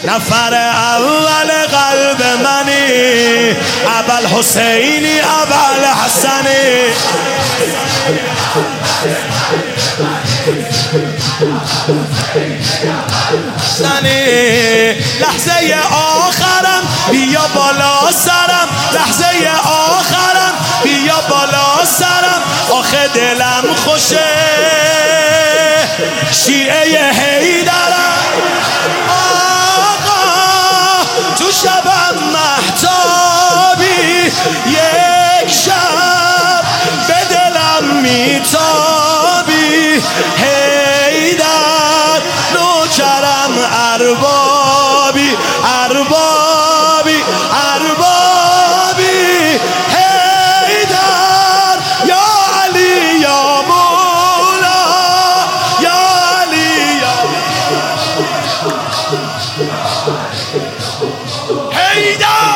نفر اول قلب منی، اول حسینی اول حسنی. لحظه آخرم بیا بالا سرم، لحظه آخرم بیا بالا سرم. آخه دلم خوشه شیعه حیدرم. آقا تو شبم مهتابی، یک شب به دلم میتابی. حیدر نوکرم اربابی، اربابی اربابی. حیدر یا علی یا مولا، یا علی یا حیدر.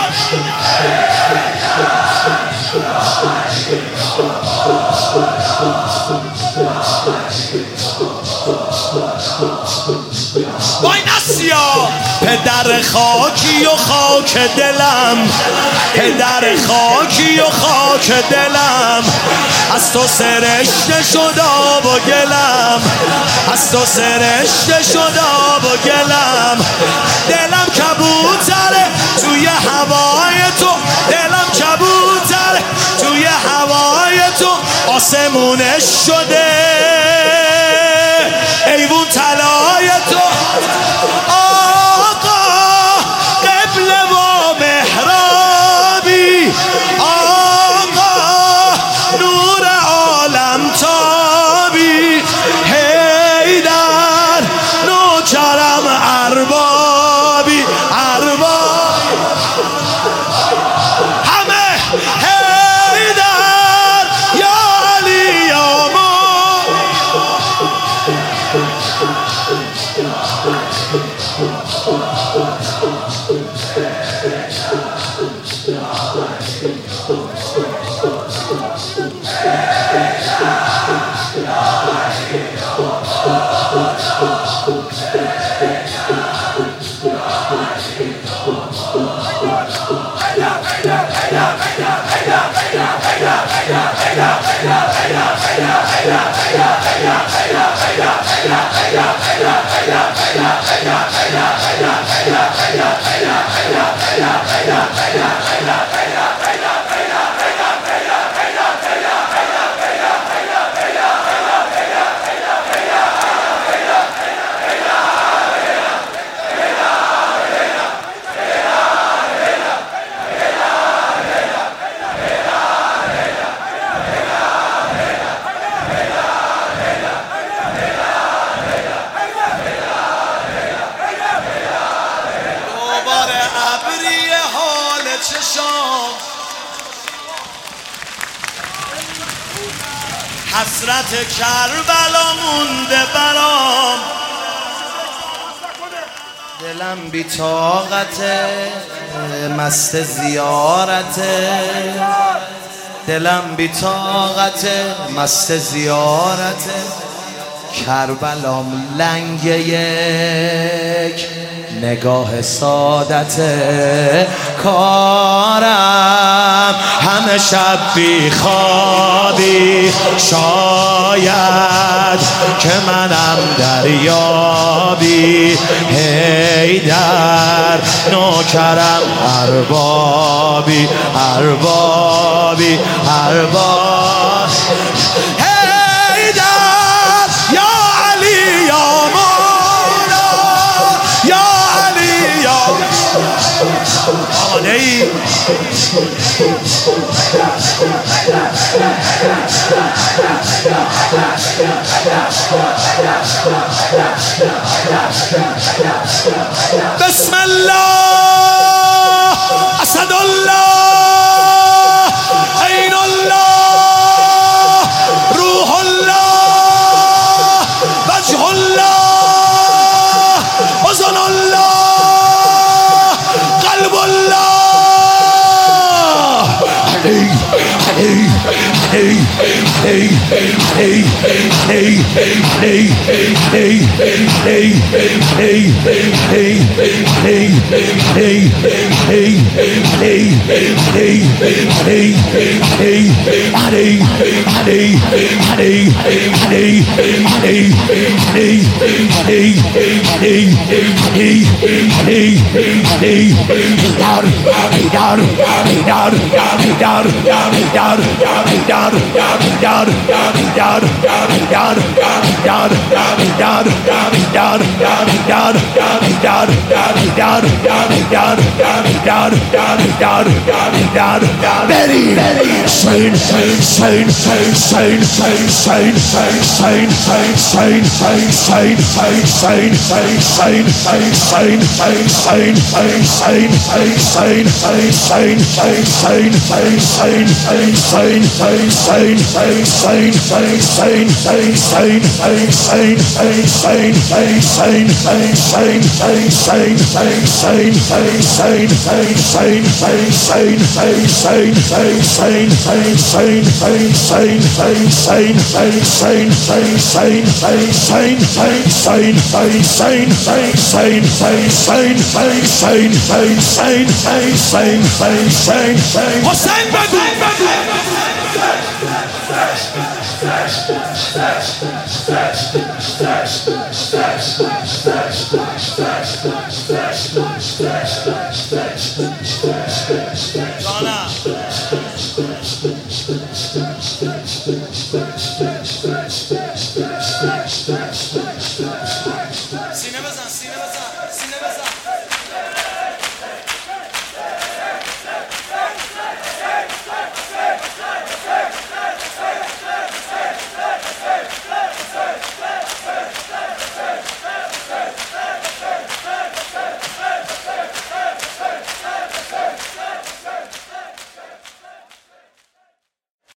وای نسیا پدر خاکی و خاک دلم، پدر خاکی و خاک دلم. از تو سرشته شد آب و گلم، از تو سرشته شد آب و گلم. دلم کبوتره توی هوای تو، دلم کبوتره توی هوای تو. آسمونش شده ایوون طلای تو. آقا قبله و محرابی، آقا نور عالم تابی. حیدر نوکرم اربابی، ارباب همه. حیدر یا علی یا حسرت کربلا مونده برام. دلم بی طاقته مست زیارته، دلم بی طاقته مست زیارته. کربلام لنگ یک نگاه سادته. کارم همه شب بی خوابی، شاید که منم دریابی. حیدر نوکرم اربابی، اربابی ارباب. حیدر یا علی یا مولا، یا علی یا آماده ای؟ بسم الله اسد الله عین الله روح الله وجه الله اذن الله قلب الله. علی علی علی علی علی سینه بزن سینه